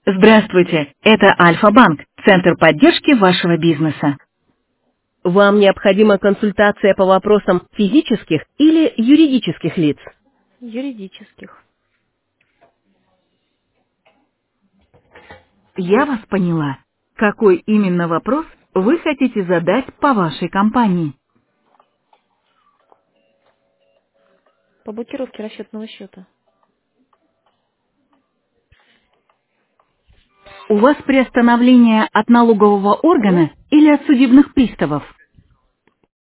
Здравствуйте, это Альфа-банк, центр поддержки вашего бизнеса. Вам необходима консультация по вопросам физических или юридических лиц? Юридических. Я вас поняла. Какой именно вопрос вы хотите задать по вашей компании? По блокировке расчетного счета. У вас приостановление от налогового органа или от судебных приставов?